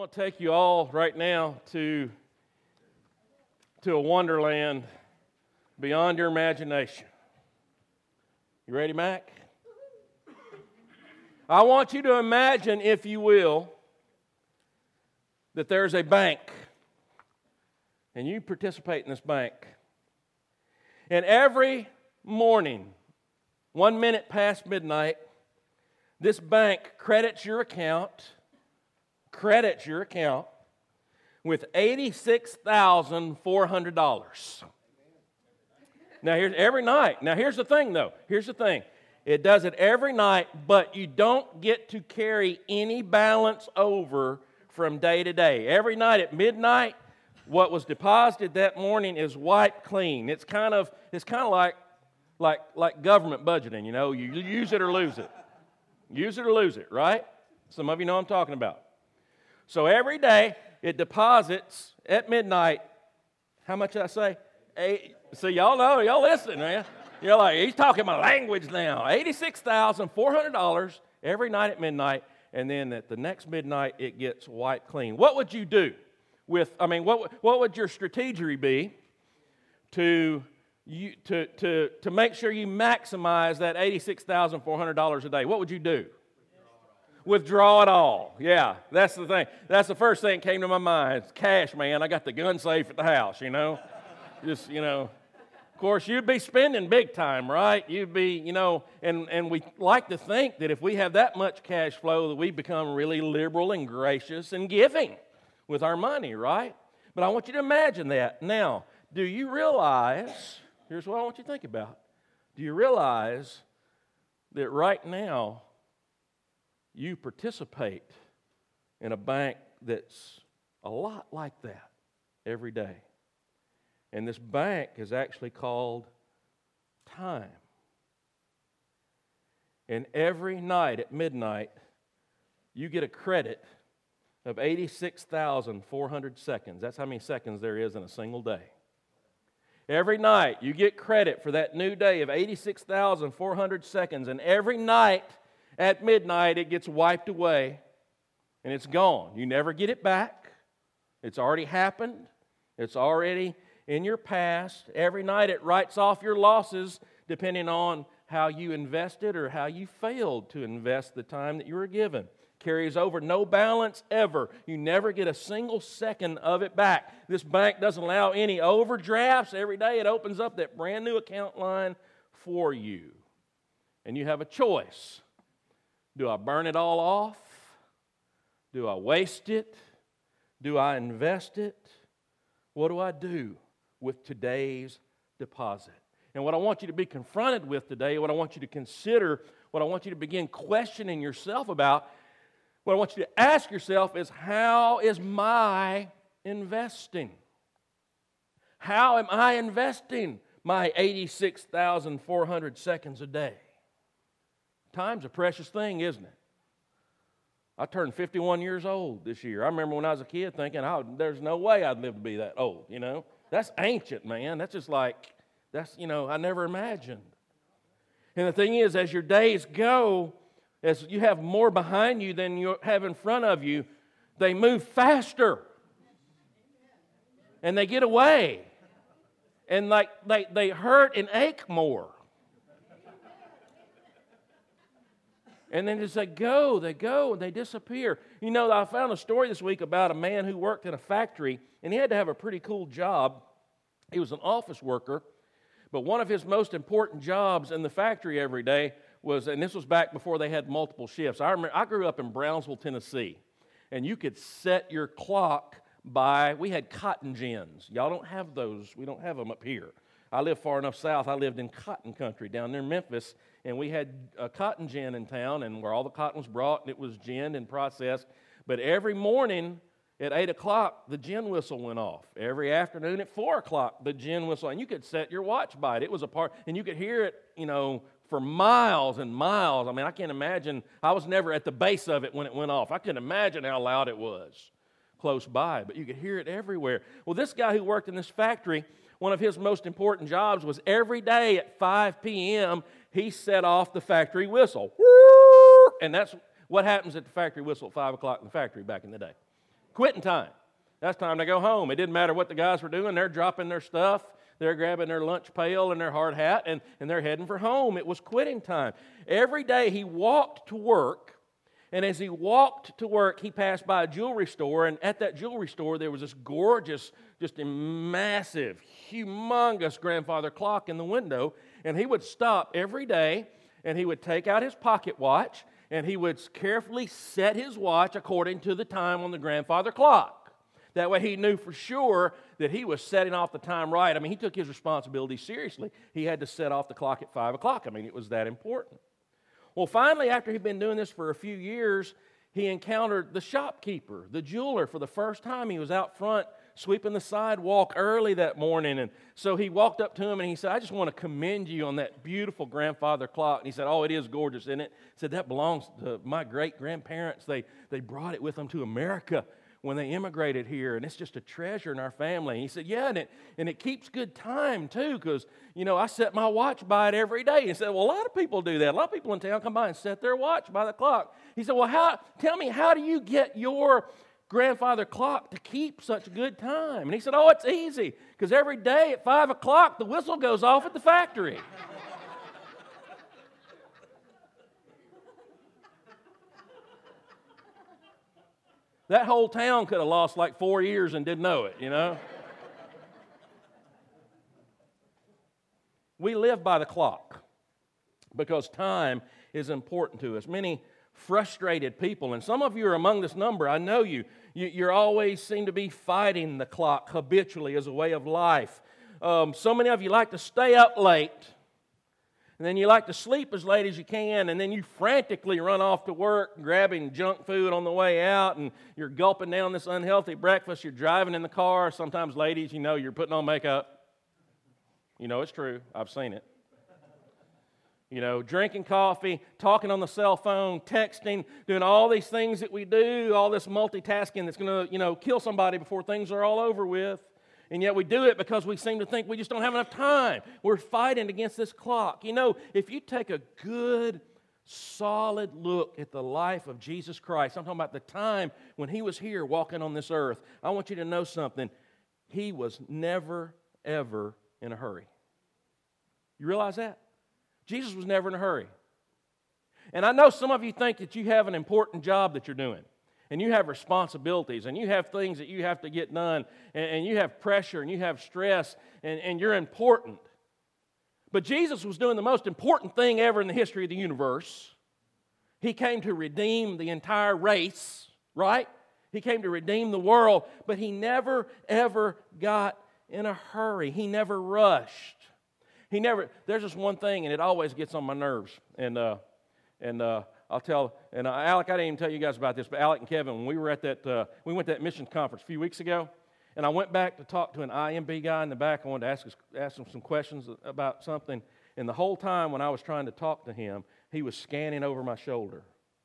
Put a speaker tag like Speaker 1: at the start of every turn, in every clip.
Speaker 1: want to take you all right now to a wonderland beyond your imagination. You ready, Mac? I want you to imagine, if you will, that there's a bank, and you participate in this bank. And every morning, 1 minute past midnight, this bank credits your account with $86,400. Now, every night. Now, here's the thing, though. Here's the thing. It does it every night, but you don't get to carry any balance over from day to day. Every night at midnight, what was deposited that morning is wiped clean. It's kind of like government budgeting, you know. You use it or lose it. Use it or lose it, right? Some of you know what I'm talking about. So every day, it deposits at midnight, how much did I say? So y'all know, y'all listen, man. You're like, he's talking my language now. $86,400 every night at midnight, and then at the next midnight, it gets wiped clean. What would you do what would your strategy be to make sure you maximize that $86,400 a day? What would you do? Withdraw it all. Yeah, that's the thing. That's the first thing that came to my mind. It's cash, man. I got the gun safe at the house, you know. Just, you know. Of course, you'd be spending big time, right? You'd be, you know, and we like to think that if we have that much cash flow that we become really liberal and gracious and giving with our money, right? But I want you to imagine that. Now, do you realize, here's what I want you to think about. Do you realize that right now you participate in a bank that's a lot like that every day? And this bank is actually called time. And every night at midnight, you get a credit of 86,400 seconds. That's how many seconds there is in a single day. Every night, you get credit for that new day of 86,400 seconds. And every night at midnight, it gets wiped away and it's gone. You never get it back. It's already happened. It's already in your past. Every night it writes off your losses depending on how you invested or how you failed to invest the time that you were given. Carries over, no balance ever. You never get a single second of it back. This bank doesn't allow any overdrafts. Every day it opens up that brand new account line for you. And you have a choice. Do I burn it all off? Do I waste it? Do I invest it? What do I do with today's deposit? And what I want you to be confronted with today, what I want you to consider, what I want you to begin questioning yourself about, what I want you to ask yourself is, how is my investing? How am I investing my 86,400 seconds a day? Time's a precious thing, isn't it? I turned 51 years old this year. I remember when I was a kid thinking, there's no way I'd live to be that old, you know. That's ancient, man. That's just like, I never imagined. And the thing is, as your days go, as you have more behind you than you have in front of you, they move faster. And they get away. And like they hurt and ache more. And then as they go, and they disappear. You know, I found a story this week about a man who worked in a factory, and he had to have a pretty cool job. He was an office worker, but one of his most important jobs in the factory every day was, and this was back before they had multiple shifts. I remember I grew up in Brownsville, Tennessee, and you could set your clock by, we had cotton gins. Y'all don't have those. We don't have them up here. I lived far enough south. I lived in cotton country down near Memphis, and we had a cotton gin in town, and where all the cotton was brought, and it was ginned and processed. But every morning at 8 o'clock, the gin whistle went off. Every afternoon at 4 o'clock, the gin whistle, and you could set your watch by it. It was a part, and you could hear it, you know, for miles and miles. I mean, I can't imagine. I was never at the base of it when it went off. I couldn't imagine how loud it was close by, but you could hear it everywhere. Well, this guy who worked in this factory, one of his most important jobs was every day at 5 p.m., he set off the factory whistle. And that's what happens at the factory whistle at 5 o'clock in the factory back in the day. quitting time. That's time to go home. It didn't matter what the guys were doing. They're dropping their stuff. They're grabbing their lunch pail and their hard hat, and they're heading for home. It was quitting time. Every day he walked to work, and as he walked to work, he passed by a jewelry store, and at that jewelry store there was this gorgeous, just a massive, humongous grandfather clock in the window, and he would stop every day, and he would take out his pocket watch, and he would carefully set his watch according to the time on the grandfather clock. That way he knew for sure that he was setting off the time right. I mean, he took his responsibility seriously. He had to set off the clock at 5 o'clock. I mean, it was that important. Well, finally, after he'd been doing this for a few years, he encountered the shopkeeper, the jeweler, for the first time. He was out front sweeping the sidewalk early that morning. And so he walked up to him and he said, I just want to commend you on that beautiful grandfather clock. And he said, oh, it is gorgeous, isn't it? He said, that belongs to my great-grandparents. They brought it with them to America when they immigrated here, and it's just a treasure in our family. And he said, yeah, and it keeps good time, too, because, I set my watch by it every day. He said, well, a lot of people do that. A lot of people in town come by and set their watch by the clock. He said, well, tell me, how do you get your grandfather clock to keep such good time? And he said, oh, it's easy, because every day at 5 o'clock, the whistle goes off at the factory. That whole town could have lost like 4 years and didn't know it, We live by the clock because time is important to us. Many frustrated people, and some of you are among this number, I know you're always seem to be fighting the clock habitually as a way of life. So many of you like to stay up late, and then you like to sleep as late as you can, and then you frantically run off to work, grabbing junk food on the way out, and you're gulping down this unhealthy breakfast. You're driving in the car. Sometimes, ladies, you're putting on makeup. It's true. I've seen it. Drinking coffee, talking on the cell phone, texting, doing all these things that we do, all this multitasking that's going to, kill somebody before things are all over with. And yet we do it because we seem to think we just don't have enough time. We're fighting against this clock. If you take a good, solid look at the life of Jesus Christ, I'm talking about the time when He was here walking on this earth, I want you to know something. He was never, ever in a hurry. You realize that? Jesus was never in a hurry. And I know some of you think that you have an important job that you're doing. And you have responsibilities, and you have things that you have to get done, and you have pressure, and you have stress, and you're important. But Jesus was doing the most important thing ever in the history of the universe. He came to redeem the entire race, right? He came to redeem the world, but He never, ever got in a hurry. He never rushed. There's just one thing, and it always gets on my nerves, and I'll tell, and Alec, I didn't even tell you guys about this, but Alec and Kevin, when we were at we went to that missions conference a few weeks ago, and I went back to talk to an IMB guy in the back. I wanted to ask him some questions about something, and the whole time when I was trying to talk to him, he was scanning over my shoulder,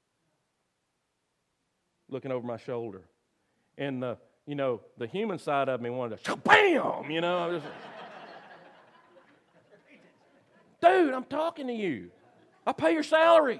Speaker 1: looking over my shoulder, and the human side of me wanted to, bam, I was just, dude, I'm talking to you. I pay your salary.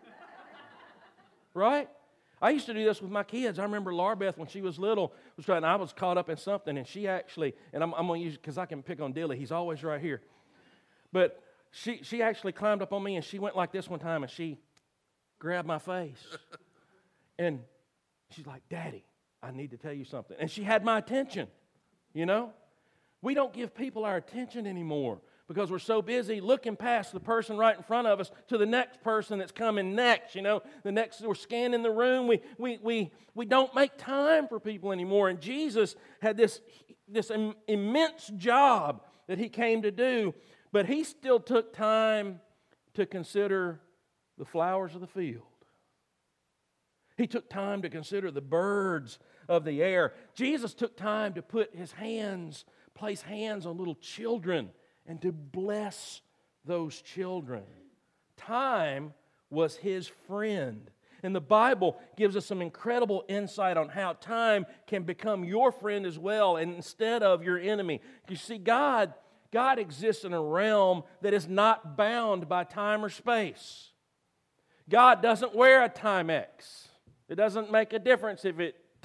Speaker 1: Right? I used to do this with my kids. I remember Laura Beth, when she was little, I was caught up in something, and she actually, and I'm going to use it because I can pick on Dilly. He's always right here. But she actually climbed up on me, and she went like this one time, and she grabbed my face. And she's like, Daddy, I need to tell you something. And she had my attention, We don't give people our attention anymore, because we're so busy looking past the person right in front of us to the next person that's coming next. The next, we're scanning the room. We don't make time for people anymore. And Jesus had this immense job that He came to do, but He still took time to consider the flowers of the field. He took time to consider the birds of the air. Jesus took time to place hands on little children and to bless those children. Time was His friend. And the Bible gives us some incredible insight on how time can become your friend as well, and instead of your enemy. You see, God exists in a realm that is not bound by time or space. God doesn't wear a Timex. It doesn't make a difference if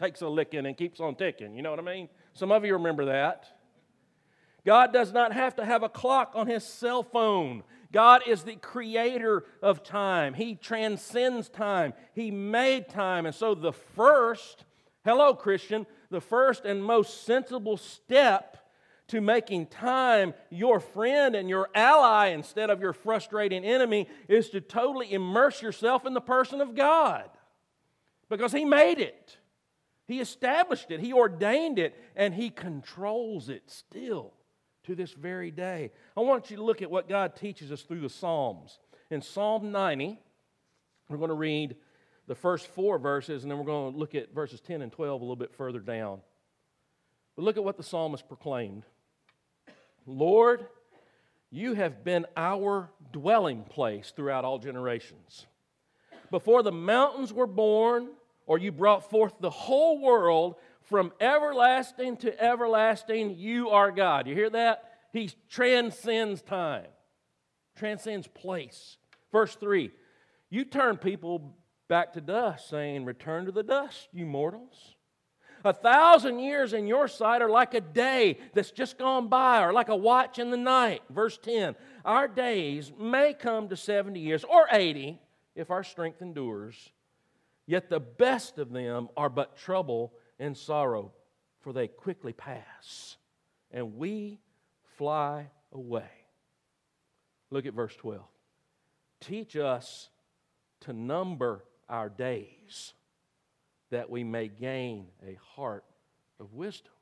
Speaker 1: takes a licking and keeps on ticking. You know what I mean? Some of you remember that. God does not have to have a clock on His cell phone. God is the creator of time. He transcends time. He made time. And so the first, hello Christian, the first and most sensible step to making time your friend and your ally instead of your frustrating enemy is to totally immerse yourself in the person of God. Because He made it. He established it. He ordained it. And He controls it still to this very day. I want you to look at what God teaches us through the Psalms. In Psalm 90, we're going to read the first 4 verses, and then we're going to look at verses 10 and 12 a little bit further down. But look at what the psalmist proclaimed. Lord, You have been our dwelling place throughout all generations. Before the mountains were born, or You brought forth the whole world, from everlasting to everlasting, You are God. You hear that? He transcends time, transcends place. Verse 3, You turn people back to dust, saying, Return to the dust, you mortals. 1,000 years in Your sight are like a day that's just gone by, or like a watch in the night. Verse 10, Our days may come to 70 years, or 80, if our strength endures. Yet the best of them are but trouble and sorrow, for they quickly pass, and we fly away. Look at verse 12. Teach us to number our days, that we may gain a heart of wisdom.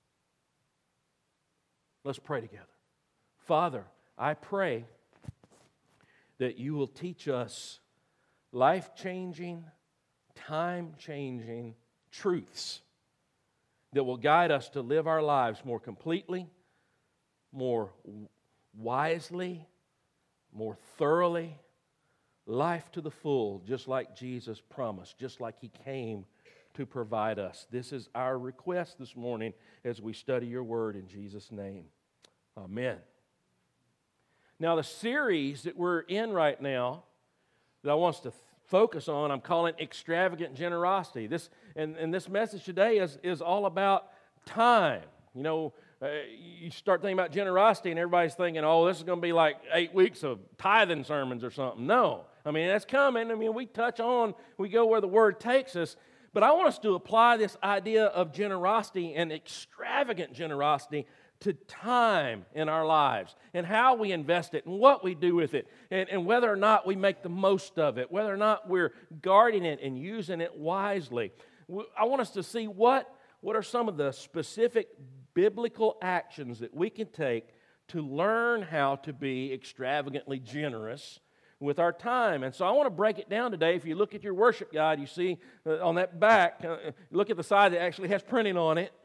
Speaker 1: Let's pray together. Father, I pray that You will teach us life-changing, time-changing truths that will guide us to live our lives more completely, more wisely, more thoroughly, life to the full, just like Jesus promised, just like He came to provide us. This is our request this morning as we study Your Word in Jesus' name. Amen. Now, the series that we're in right now that I want us to focus on, I'm calling Extravagant Generosity. This message today is all about time. You know, you start thinking about generosity and everybody's thinking, oh, this is going to be like 8 weeks of tithing sermons or something. No. I mean, that's coming. I mean, we go where the Word takes us. But I want us to apply this idea of generosity and extravagant generosity to time in our lives and how we invest it and what we do with it and whether or not we make the most of it, whether or not we're guarding it and using it wisely. I want us to see what are some of the specific biblical actions that we can take to learn how to be extravagantly generous with our time. And so I want to break it down today. If you look at your worship guide, you see on that back, look at the side that actually has printing on it.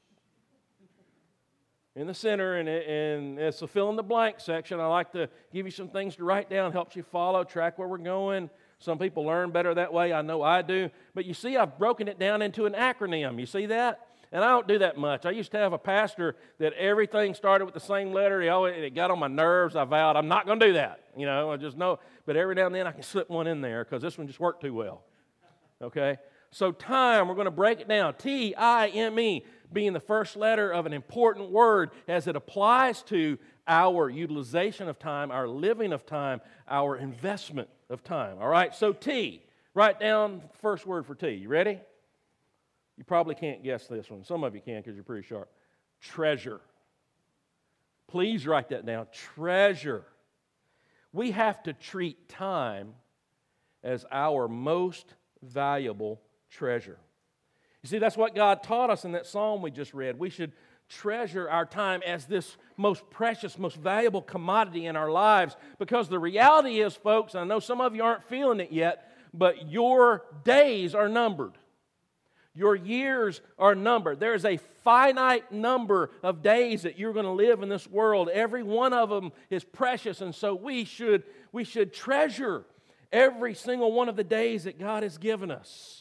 Speaker 1: In the center, and it's a fill in the blank section. I like to give you some things to write down, helps you follow, track where we're going. Some people learn better that way. I know I do. But you see, I've broken it down into an acronym. You see that? And I don't do that much. I used to have a pastor that everything started with the same letter. It got on my nerves. I vowed I'm not going to do that. You know, I just know. But every now and then I can slip one in there because this one just worked too well. Okay? So time, we're going to break it down. T-I-M-E being the first letter of an important word as it applies to our utilization of time, our living of time, our investment of time. All right? So T, write down the first word for T. You ready? You probably can't guess this one. Some of you can because you're pretty sharp. Treasure. Please write that down. Treasure. We have to treat time as our most valuable treasure. You see, that's what God taught us in that psalm we just read. We should treasure our time as this most precious, most valuable commodity in our lives, because the reality is, folks, and I know some of you aren't feeling it yet, but your days are numbered. Your years are numbered. There is a finite number of days that you're going to live in this world. Every one of them is precious, and so we should treasure every single one of the days that God has given us.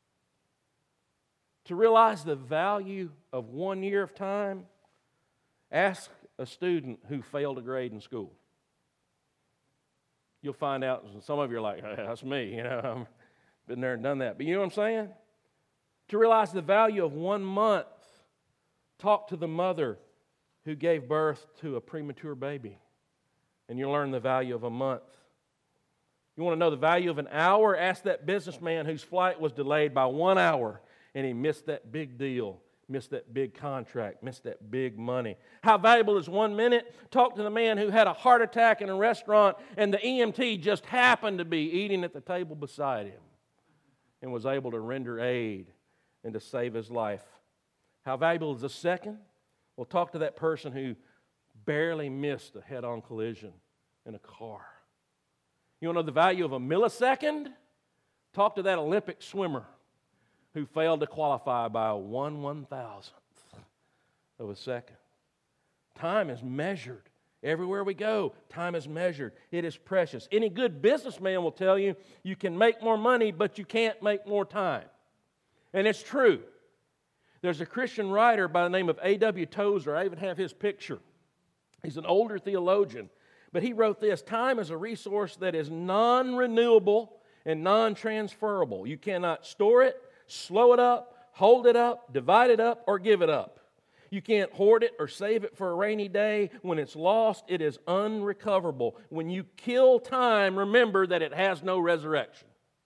Speaker 1: To realize the value of 1 year of time, ask a student who failed a grade in school. You'll find out, some of you are like, hey, that's me, I've been there and done that. But you know what I'm saying? To realize the value of 1 month, talk to the mother who gave birth to a premature baby, and you'll learn the value of a month. You want to know the value of an hour? Ask that businessman whose flight was delayed by 1 hour, and he missed that big deal, missed that big contract, missed that big money. How valuable is 1 minute? Talk to the man who had a heart attack in a restaurant, and the EMT just happened to be eating at the table beside him and was able to render aid and to save his life. How valuable is a second? Well, talk to that person who barely missed a head-on collision in a car. You want to know the value of a millisecond? Talk to that Olympic swimmer who failed to qualify by a 1/1000th of a second. Time is measured. Everywhere we go, time is measured. It is precious. Any good businessman will tell you, you can make more money, but you can't make more time. And it's true. There's a Christian writer by the name of A.W. Tozer. I even have his picture. He's an older theologian. But he wrote this: time is a resource that is non-renewable and non-transferable. You cannot store it, slow it up, hold it up, divide it up, or give it up. You can't hoard it or save it for a rainy day. When it's lost, it is unrecoverable. When you kill time, remember that it has no resurrection.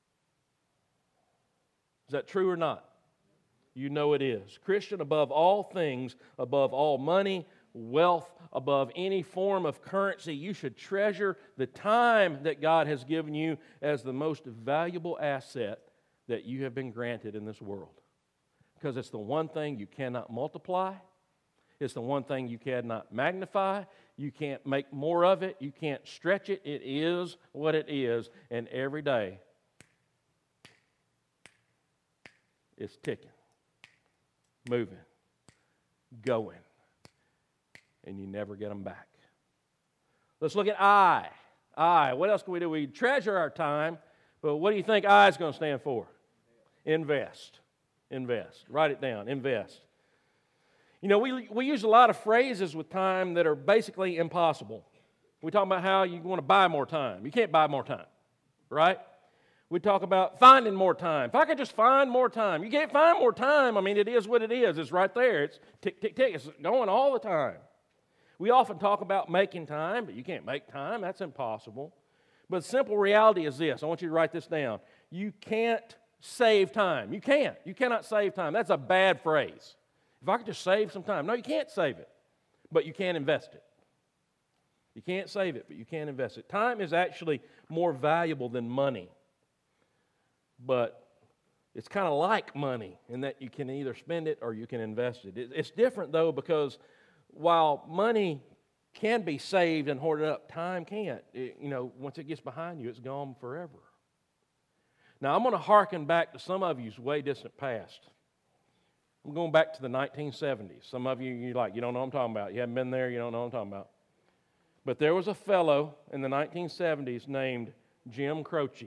Speaker 1: Is that true or not? You know it is. Christian, above all things, above all money, wealth, above any form of currency, you should treasure the time that God has given you as the most valuable asset that you have been granted in this world. Because it's the one thing you cannot multiply. It's the one thing you cannot magnify. You can't make more of it. You can't stretch it. It is what it is. And every day, it's ticking, moving, going. And you never get them back. Let's look at I. I. What else can we do? We treasure our time, but what do you think I is going to stand for? Invest. Invest. Write it down. Invest. You know, we use a lot of phrases with time that are basically impossible. We talk about how you want to buy more time. You can't buy more time, right? We talk about finding more time. If I could just find more time. You can't find more time. I mean, it is what it is. It's right there. It's tick, tick, tick. It's going all the time. We often talk about making time, but you can't make time. That's impossible. But the simple reality is this. I want you to write this down. You can't save time. You can't. You cannot save time. That's a bad phrase. If I could just save some time. No, you can't save it, but you can invest it. You can't save it, but you can invest it. Time is actually more valuable than money, but it's kind of like money in that you can either spend it or you can invest it. It's different, though, because while money can be saved and hoarded up, time can't. Once it gets behind you, it's gone forever. Now, I'm going to hearken back to some of you's way distant past. I'm going back to the 1970s. Some of you, you don't know what I'm talking about. You haven't been there, you don't know what I'm talking about. But there was a fellow in the 1970s named Jim Croce.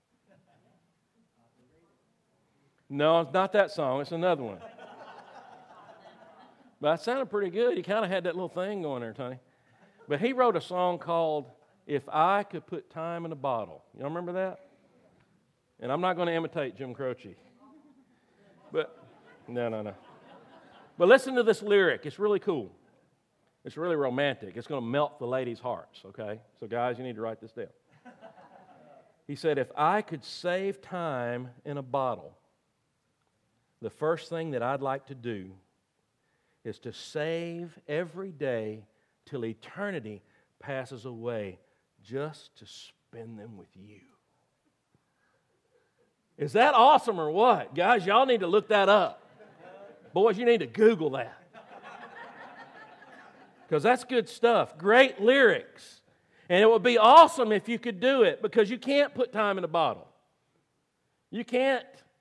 Speaker 1: No, it's not that song. It's another one. But it sounded pretty good. He kind of had that little thing going there, Tony. But he wrote a song called If I Could Put Time in a Bottle. You remember that? And I'm not going to imitate Jim Croce. But, no. But listen to this lyric. It's really cool. It's really romantic. It's going to melt the ladies' hearts, okay? So guys, you need to write this down. He said, if I could save time in a bottle, the first thing that I'd like to do is to save every day till eternity passes away just to spend them with you. Is that awesome or what? Guys, y'all need to look that up. Boys, you need to Google that. Because that's good stuff. Great lyrics. And it would be awesome if you could do it, because you can't put time in a bottle. You can't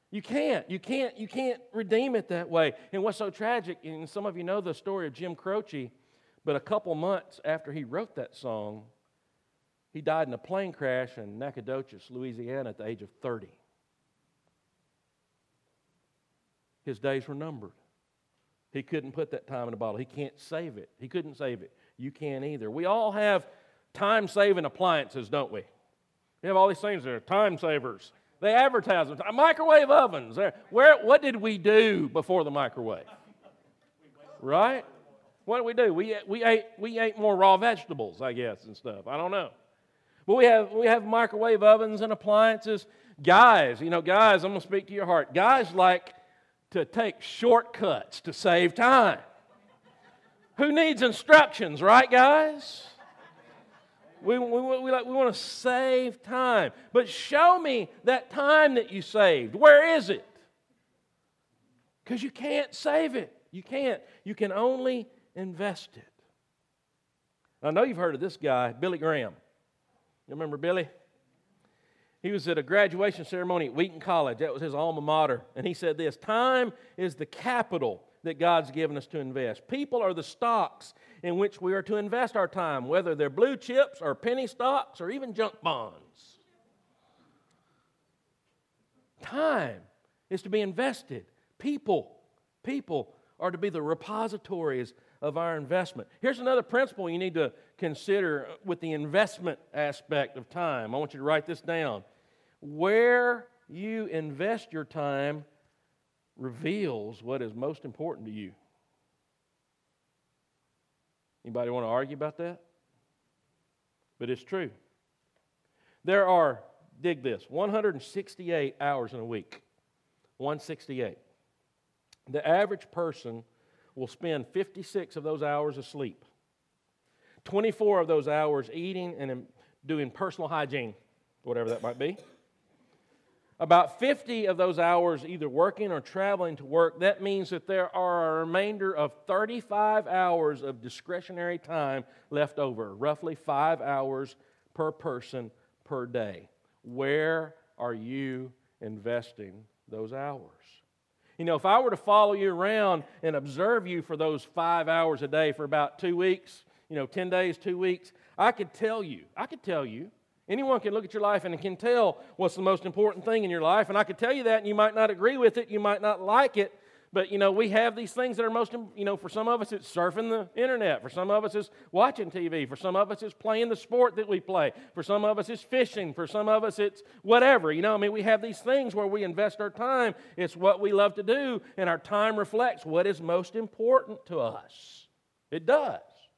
Speaker 1: redeem it that way. And what's so tragic, and some of you know the story of Jim Croce, but a couple months after he wrote that song, he died in a plane crash in Nacogdoches, Louisiana at the age of 30. His days were numbered. He couldn't put that time in a bottle. He can't save it. He couldn't save it. You can't either. We all have time-saving appliances, don't we? We have all these things that are time savers. They advertise them. Microwave ovens. What did we do before the microwave? Right? What did we do? We ate more raw vegetables, I guess, and stuff. I don't know. But we have microwave ovens and appliances. Guys, I'm going to speak to your heart. Guys like to take shortcuts to save time. Who needs instructions, right, guys? We want to save time. But show me that time that you saved. Where is it? Because you can't save it. You can't. You can only invest it. I know you've heard of this guy, Billy Graham. You remember Billy? He was at a graduation ceremony at Wheaton College. That was his alma mater. And he said this: time is the capital that God's given us to invest. People are the stocks in which we are to invest our time, whether they're blue chips or penny stocks or even junk bonds. Time is to be invested. People are to be the repositories of our investment. Here's another principle you need to consider with the investment aspect of time. I want you to write this down. Where you invest your time reveals what is most important to you. Anybody want to argue about that? But it's true. There are, dig this, 168 hours in a week. 168. The average person will spend 56 of those hours asleep, 24 of those hours eating and doing personal hygiene, whatever that might be. About 50 of those hours either working or traveling to work. That means that there are a remainder of 35 hours of discretionary time left over, roughly 5 hours per person per day. Where are you investing those hours? If I were to follow you around and observe you for those 5 hours a day for about 2 weeks, 10 days, 2 weeks, I could tell you. Anyone can look at your life and can tell what's the most important thing in your life. And I could tell you that, and you might not agree with it, you might not like it. But, we have these things that are most, for some of us it's surfing the internet. For some of us it's watching TV. For some of us it's playing the sport that we play. For some of us it's fishing. For some of us it's whatever. We have these things where we invest our time. It's what we love to do, and our time reflects what is most important to us. It does.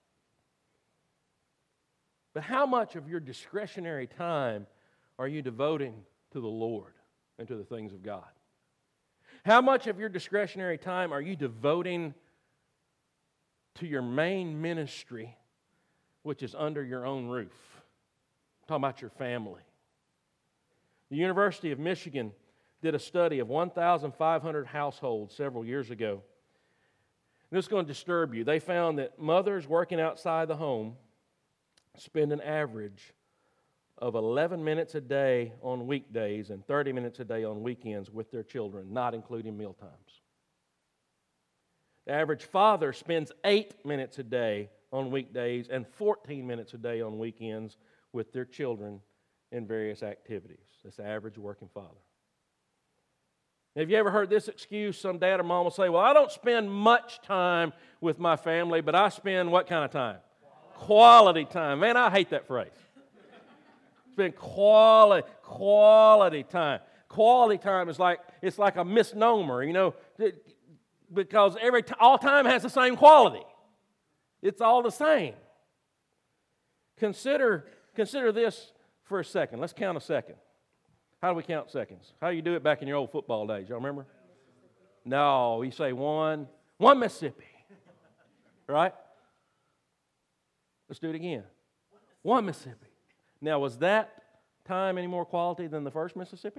Speaker 1: But how much of your discretionary time are you devoting to the Lord and to the things of God? How much of your discretionary time are you devoting to your main ministry, which is under your own roof? I'm talking about your family. The University of Michigan did a study of 1,500 households several years ago. And this is going to disturb you. They found that mothers working outside the home spend an average of 11 minutes a day on weekdays and 30 minutes a day on weekends with their children, not including meal times. The average father spends 8 minutes a day on weekdays and 14 minutes a day on weekends with their children in various activities. That's the average working father. Have you ever heard this excuse? Some dad or mom will say, well, I don't spend much time with my family, but I spend what kind of time? Quality time. Man, I hate that phrase. Spend quality time. Quality time is it's like a misnomer, because all time has the same quality. It's all the same. Consider this for a second. Let's count a second. How do we count seconds? How do you do it back in your old football days? Y'all remember? No, you say one Mississippi. Right? Let's do it again. One Mississippi. Now, was that time any more quality than the first Mississippi?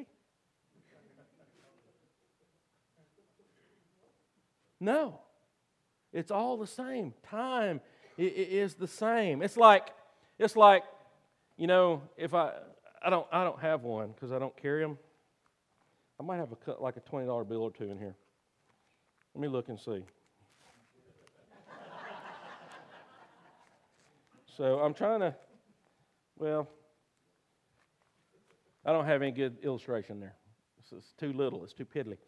Speaker 1: No. It's all the same. Time is the same. It's like if I don't have one because I don't carry them. I might have a $20 bill or two in here. Let me look and see. So I'm trying to, I don't have any good illustration there. It's too little. It's too piddly.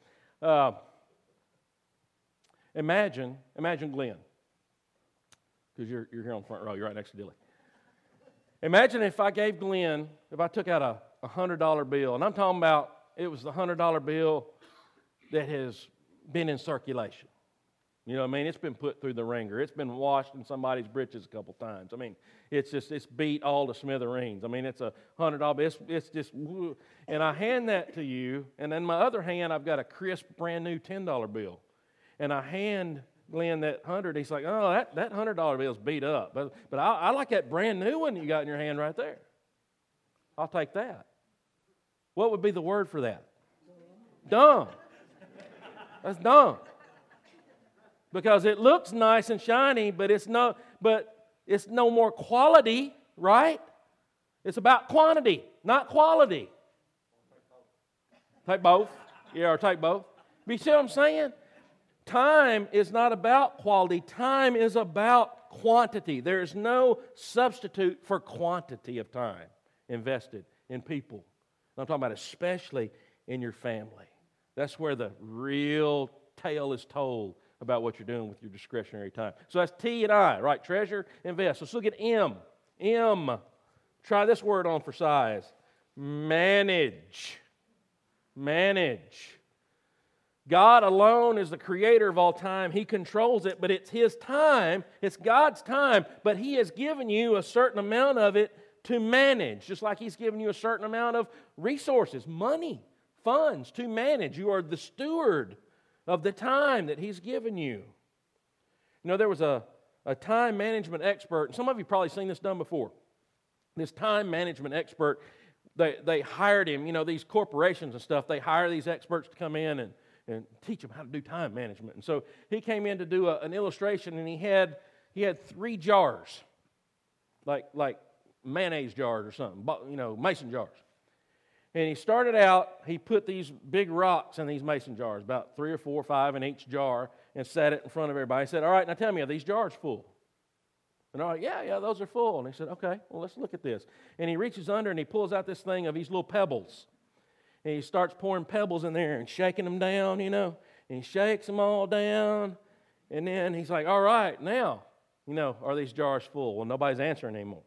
Speaker 1: Imagine Glenn, because you're here on the front row. You're right next to Dilly. Imagine if I took out a $100 bill, and I'm talking about it was the $100 bill that has been in circulation. You know what I mean? It's been put through the ringer. It's been washed in somebody's britches a couple times. I mean, it's beat all to smithereens. I mean, it's a $100 bill. It's just, and I hand that to you, and in my other hand, I've got a crisp, brand new $10 bill. And I hand Glenn that 100. He's like, oh, that $100 bill's beat up. But I like that brand new one you got in your hand right there. I'll take that. What would be the word for that? Dumb. That's dumb. Because it looks nice and shiny, but it's no more quality, right? It's about quantity, not quality. Take both. Yeah, or take both. But you see what I'm saying? Time is not about quality. Time is about quantity. There is no substitute for quantity of time invested in people. I'm talking about especially in your family. That's where the real tale is told about what you're doing with your discretionary time. So that's T and I, right? Treasure, invest. Let's look at M. M. Try this word on for size. Manage. Manage. God alone is the creator of all time. He controls it, but it's His time. It's God's time, but He has given you a certain amount of it to manage, just like He's given you a certain amount of resources, money, funds to manage. You are the steward of the time that He's given you. You know, there was a time management expert, and some of you probably seen this done before. This time management expert, they hired him, you know, these corporations and stuff, they hire these experts to come in and teach them how to do time management. And so he came in to do an illustration, and he had 3 jars, like mayonnaise jars or something, you know, mason jars. And he started out, he put these big rocks in these mason jars, about 3 or 4 or 5 in each jar, and set it in front of everybody. He said, all right, now tell me, are these jars full? And they're like, yeah, those are full. And he said, okay, well, let's look at this. And he reaches under and he pulls out this thing of these little pebbles. And he starts pouring pebbles in there and shaking them down, you know. And he shakes them all down. And then he's like, all right, now, you know, are these jars full? Well, nobody's answering anymore.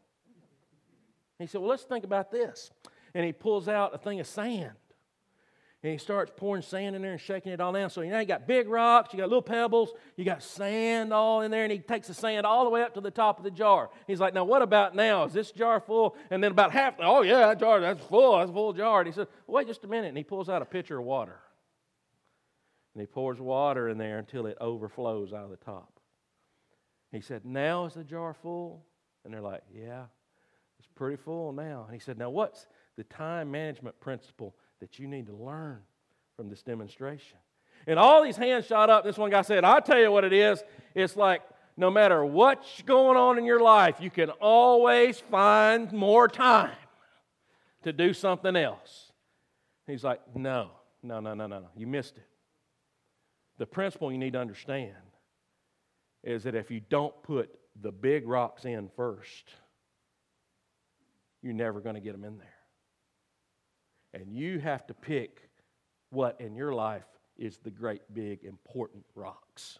Speaker 1: He said, well, let's think about this. And he pulls out a thing of sand. And he starts pouring sand in there and shaking it all down. So, you know, you got big rocks, you got little pebbles, you got sand all in there. And he takes the sand all the way up to the top of the jar. He's like, now what about now? Is this jar full? And then about half, oh yeah, that jar, that's a full jar. And he said, wait just a minute. And he pulls out a pitcher of water. And he pours water in there until it overflows out of the top. He said, now is the jar full? And they're like, yeah, it's pretty full now. And he said, now what's the time management principle that you need to learn from this demonstration? And all these hands shot up. This one guy said, I'll tell you what it is. It's like no matter what's going on in your life, you can always find more time to do something else. He's like, no. You missed it. The principle you need to understand is that if you don't put the big rocks in first, you're never going to get them in there. And you have to pick what in your life is the great, big, important rocks.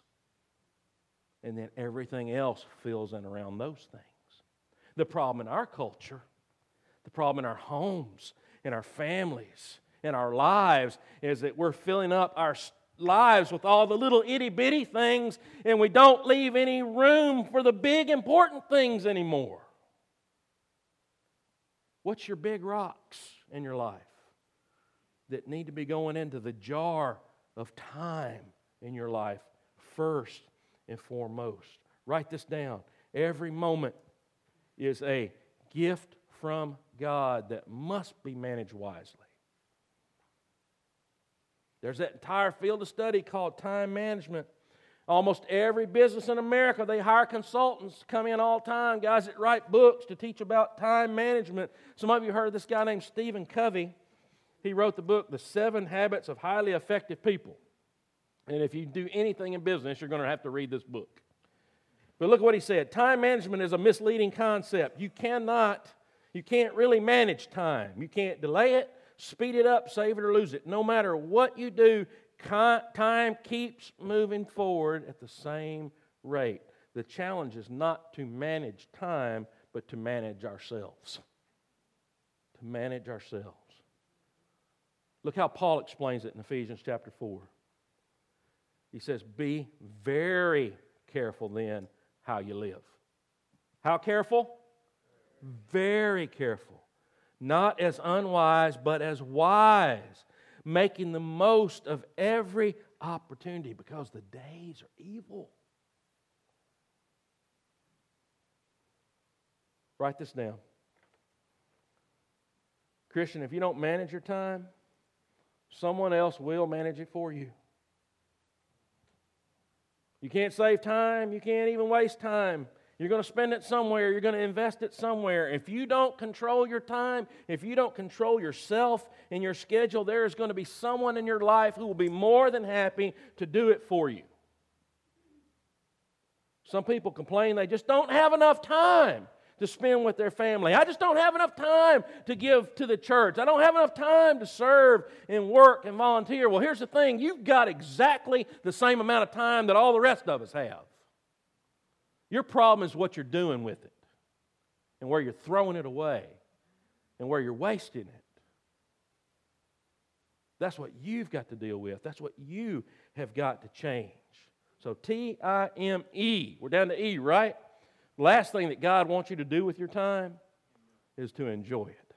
Speaker 1: And then everything else fills in around those things. The problem in our culture, the problem in our homes, in our families, in our lives, is that we're filling up our lives with all the little itty-bitty things, and we don't leave any room for the big, important things anymore. What's your big rocks in your life that need to be going into the jar of time in your life first and foremost? Write this down. Every moment is a gift from God that must be managed wisely. There's that entire field of study called time management. Almost every business in America, they hire consultants to come in all the time, guys that write books to teach about time management. Some of you heard of this guy named Stephen Covey. He wrote the book, The 7 Habits of Highly Effective People. And if you do anything in business, you're going to have to read this book. But look at what he said. Time management is a misleading concept. You can't really manage time. You can't delay it, speed it up, save it, or lose it. No matter what you do, time keeps moving forward at the same rate. The challenge is not to manage time, but to manage ourselves. To manage ourselves. Look how Paul explains it in Ephesians chapter 4. He says, be very careful then how you live. How careful? Very careful. Not as unwise, but as wise, making the most of every opportunity because the days are evil. Write this down. Christian, if you don't manage your time, someone else will manage it for you. You can't save time. You can't even waste time. You're going to spend it somewhere. You're going to invest it somewhere. If you don't control your time, if you don't control yourself and your schedule, there is going to be someone in your life who will be more than happy to do it for you. Some people complain they just don't have enough time to spend with their family. I just don't have enough time to give to the church. I don't have enough time to serve and work and volunteer. Well, here's the thing. You've got exactly the same amount of time that all the rest of us have. Your problem is what you're doing with it and where you're throwing it away and where you're wasting it. That's what you've got to deal with. That's what you have got to change. So T-I-M-E. We're down to E, right? Last thing that God wants you to do with your time is to enjoy it.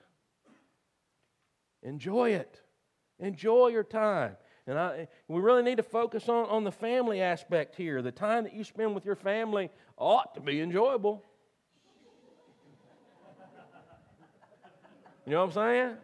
Speaker 1: Enjoy it. Enjoy your time. And we really need to focus on the family aspect here. The time that you spend with your family ought to be enjoyable. You know what I'm saying?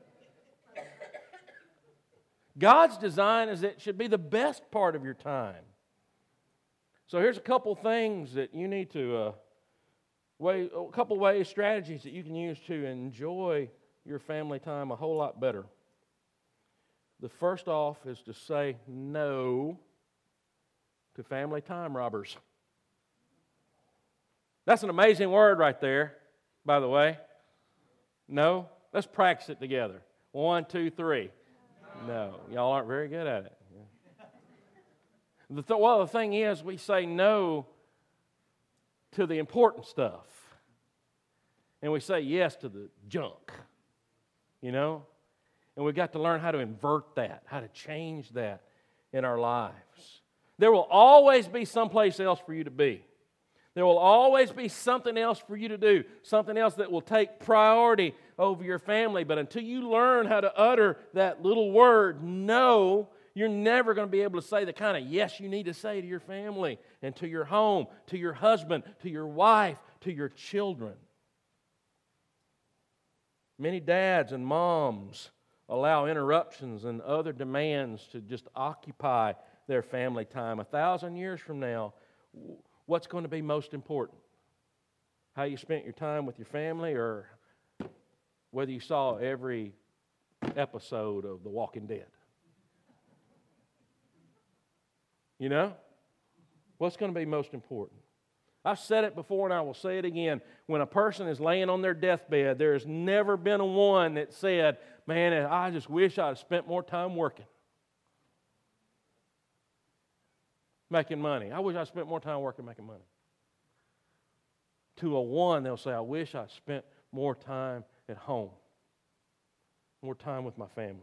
Speaker 1: God's design is it should be the best part of your time. So here's a couple things that you need to, a couple ways, strategies that you can use to enjoy your family time a whole lot better. The first off is to say no to family time robbers. That's an amazing word right there, by the way. No? Let's practice it together. 1, 2, 3. No. Y'all aren't very good at it. Well, the thing is, we say no to the important stuff. And we say yes to the junk. You know? And we've got to learn how to invert that, how to change that in our lives. There will always be someplace else for you to be. There will always be something else for you to do, something else that will take priority over your family. But until you learn how to utter that little word, no, you're never going to be able to say the kind of yes you need to say to your family and to your home, to your husband, to your wife, to your children. Many dads and moms allow interruptions and other demands to just occupy their family time. 1,000 years from now, what's going to be most important? How you spent your time with your family, or whether you saw every episode of The Walking Dead? You know? What's going to be most important? I've said it before and I will say it again. When a person is laying on their deathbed, there has never been a one that said, man, I just wish I'd spent more time working. Making money. I wish I spent more time working making money. To a one, they'll say, I wish I spent more time at home. More time with my family.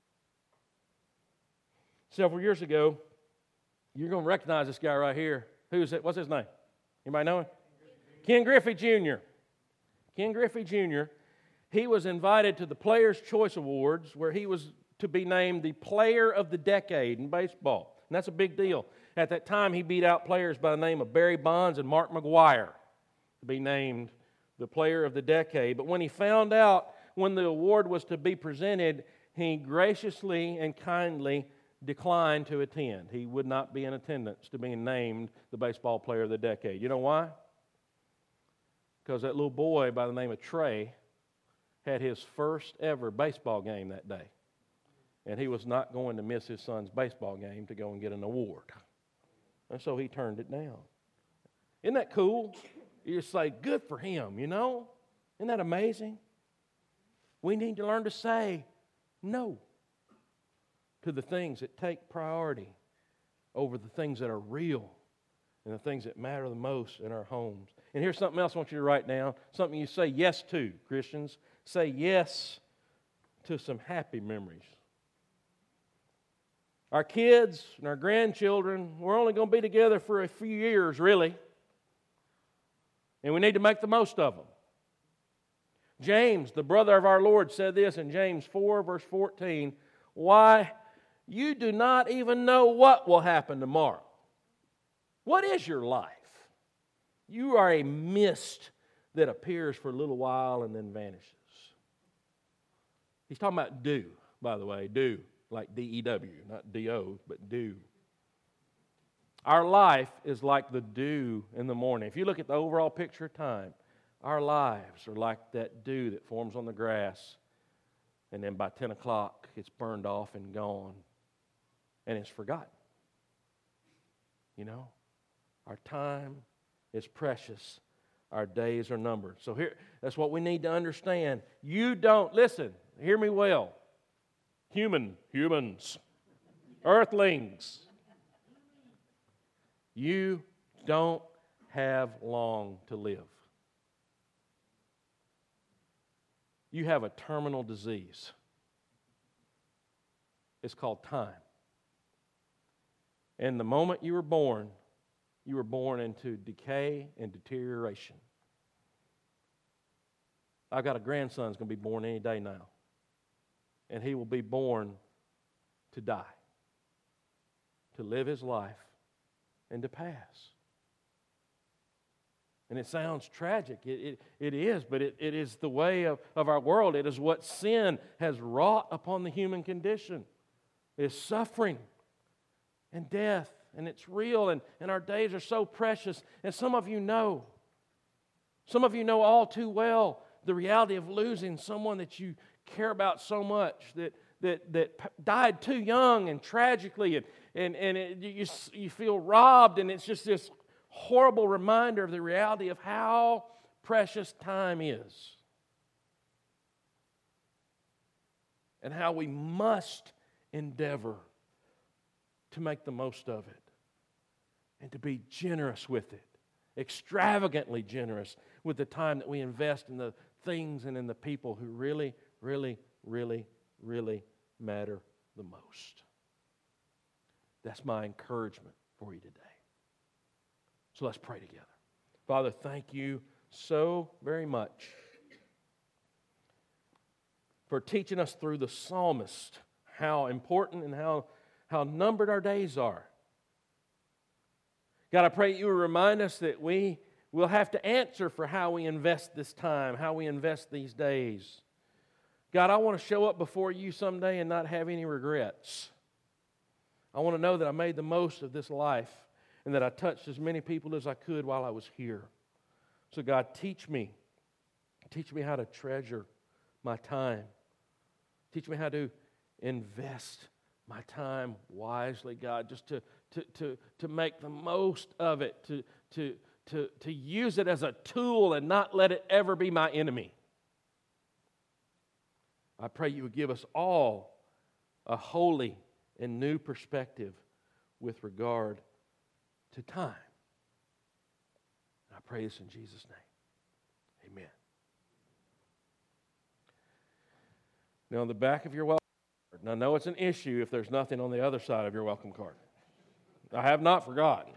Speaker 1: Several years ago, you're going to recognize this guy right here. Who's it? What's his name? Anybody know him? Ken Griffey Jr. Ken Griffey Jr. He was invited to the Players' Choice Awards, where he was to be named the Player of the Decade in baseball. And that's a big deal. At that time, he beat out players by the name of Barry Bonds and Mark McGwire to be named the Player of the Decade. But when he found out when the award was to be presented, he graciously and kindly declined to attend. He would not be in attendance to being named the Baseball Player of the Decade. You know why? Because that little boy by the name of Trey had his first ever baseball game that day. And he was not going to miss his son's baseball game to go and get an award. And so he turned it down. Isn't that cool? You just say, good for him, you know? Isn't that amazing? We need to learn to say no to the things that take priority over the things that are real and the things that matter the most in our homes. And here's something else I want you to write down, something you say yes to, Christians. Say yes to some happy memories Our kids and our grandchildren, we're only going to be together for a few years, really. And we need to make the most of them. James, the brother of our Lord, said this in James 4, verse 14, "Why, you do not even know what will happen tomorrow." What is your life? You are a mist that appears for a little while and then vanishes. He's talking about dew, by the way, dew, like D-E-W, not D-O, but dew. Our life is like the dew in the morning. If you look at the overall picture of time, our lives are like that dew that forms on the grass, and then by 10 o'clock, it's burned off and gone, and it's forgotten. You know, our time is precious. Our days are numbered. So here, that's what we need to understand. You don't, listen, hear me well. Humans, earthlings, you don't have long to live. You have a terminal disease. It's called time. And the moment you were born into decay and deterioration. I've got a grandson who's going to be born any day now. And he will be born to die, to live his life, and to pass. And it sounds tragic. It is, but it is the way of our world. It is what sin has wrought upon the human condition. It is suffering and death. And it's real, and our days are so precious. And some of you know all too well the reality of losing someone that you care about so much, that died too young and tragically, and you feel robbed, and it's just this horrible reminder of the reality of how precious time is. And how we must endeavor to make the most of it and to be generous with it, extravagantly generous with the time that we invest in the things and in the people who really, really, really, really matter the most. That's my encouragement for you today. So let's pray together. Father, thank you so very much for teaching us through the psalmist how important and how numbered our days are. God, I pray you will remind us that we will have to answer for how we invest this time, how we invest these days. God, I want to show up before you someday and not have any regrets. I want to know that I made the most of this life and that I touched as many people as I could while I was here. So God, teach me how to treasure my time. Teach me how to invest my time wisely, God, just to make the most of it, to use it as a tool and not let it ever be my enemy. I pray you would give us all a holy and new perspective with regard to time. I pray this in Jesus' name. Amen. Now, on the back of your welcome card, and I know it's an issue if there's nothing on the other side of your welcome card. I have not forgotten.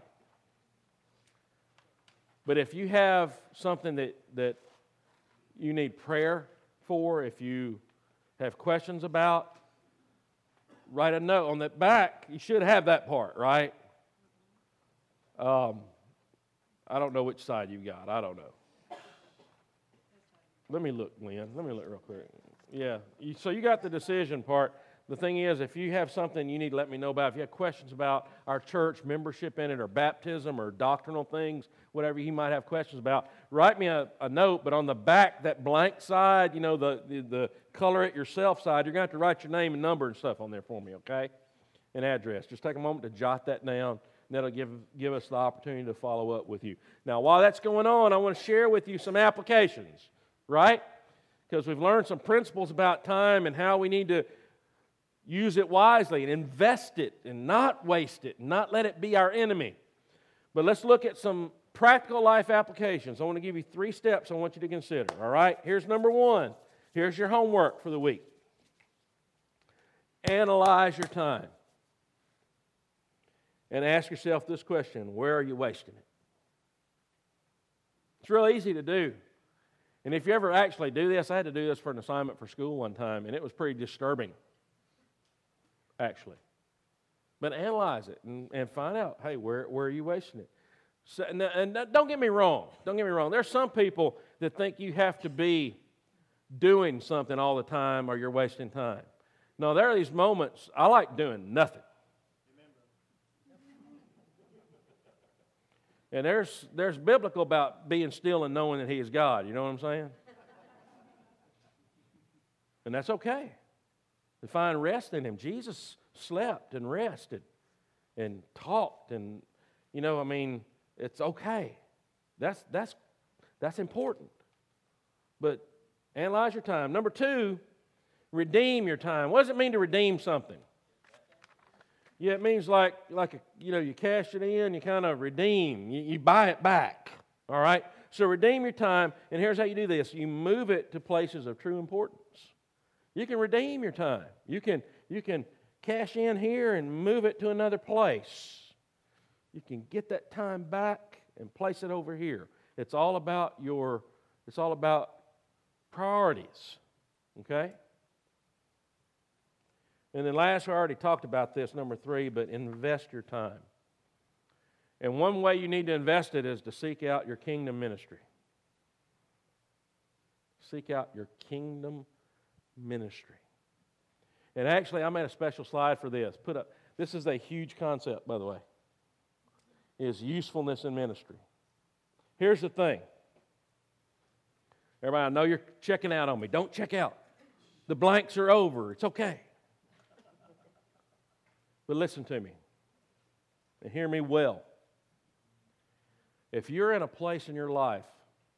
Speaker 1: But if you have something that you need prayer for, if you have questions about, write a note. On that back, you should have that part, right? I don't know which side you got. I don't know. Let me look, Lynn. Let me look real quick. Yeah, so you got the decision part. The thing is, if you have something you need to let me know about, if you have questions about our church, membership in it, or baptism, or doctrinal things, whatever you might have questions about, write me a note, but on the back, that blank side, you know, the color it yourself side, you're going to have to write your name and number and stuff on there for me, okay? And address. Just take a moment to jot that down, and that'll give us the opportunity to follow up with you. Now, while that's going on, I want to share with you some applications, right? Because we've learned some principles about time and how we need to use it wisely and invest it and not waste it and not let it be our enemy. But let's look at some practical life applications. I want to give you 3 steps I want you to consider, all right? Here's number 1. Here's your homework for the week. Analyze your time. and ask yourself this question: where are you wasting it? It's real easy to do. And if you ever actually do this, I had to do this for an assignment for school one time, and it was pretty disturbing, actually. But analyze it and find out, hey, where are you wasting it? So, and don't get me wrong. Don't get me wrong. There's some people that think you have to be doing something all the time or you're wasting time. No, there are these moments, I like doing nothing. And there's biblical about being still and knowing that He is God. You know what I'm saying? And that's okay. To find rest in Him. Jesus slept and rested and talked, and it's okay. That's important. But analyze your time. Number 2, redeem your time. What does it mean to redeem something? Yeah, it means you cash it in, you kind of redeem, you buy it back. All right? So redeem your time, and here's how you do this. You move it to places of true importance. You can redeem your time. You can cash in here and move it to another place. You can get that time back and place it over here. It's all about priorities. Okay? And then last, we already talked about this, number 3, but invest your time. And one way you need to invest it is to seek out your kingdom ministry. Seek out your kingdom ministry. And actually, I made a special slide for this. This is a huge concept, by the way, is usefulness in ministry. Here's the thing. Everybody, I know you're checking out on me. Don't check out. The blanks are over. It's okay. But listen to me and hear me well. If you're in a place in your life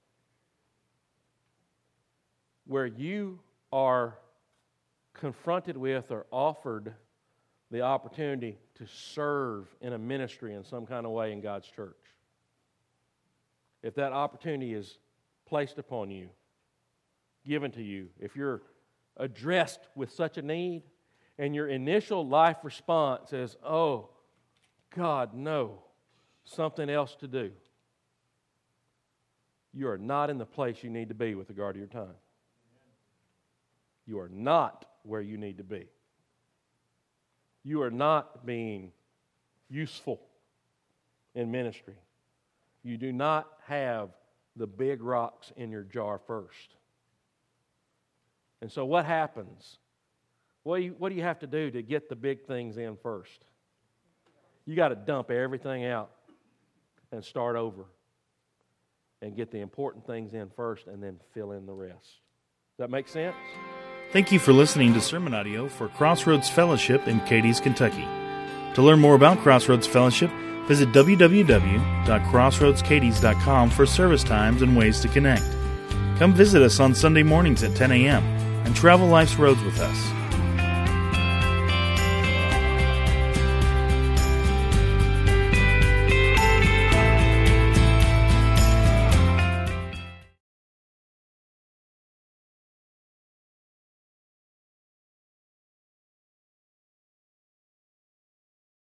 Speaker 1: where you are confronted with or offered the opportunity to serve in a ministry in some kind of way in God's church, if that opportunity is placed upon you, given to you, if you're addressed with such a need, and your initial life response is, oh, God, no, something else to do, you are not in the place you need to be with regard to your time. You are not where you need to be. You are not being useful in ministry. You do not have the big rocks in your jar first. And so what happens? What do you have to do to get the big things in first? You got to dump everything out and start over and get the important things in first and then fill in the rest. Does that make sense?
Speaker 2: Thank you for listening to sermon audio for Crossroads Fellowship in Cadiz, Kentucky. To learn more about Crossroads Fellowship, visit www.crossroadscadiz.com for service times and ways to connect. Come visit us on Sunday mornings at 10 a.m. and travel life's roads with us.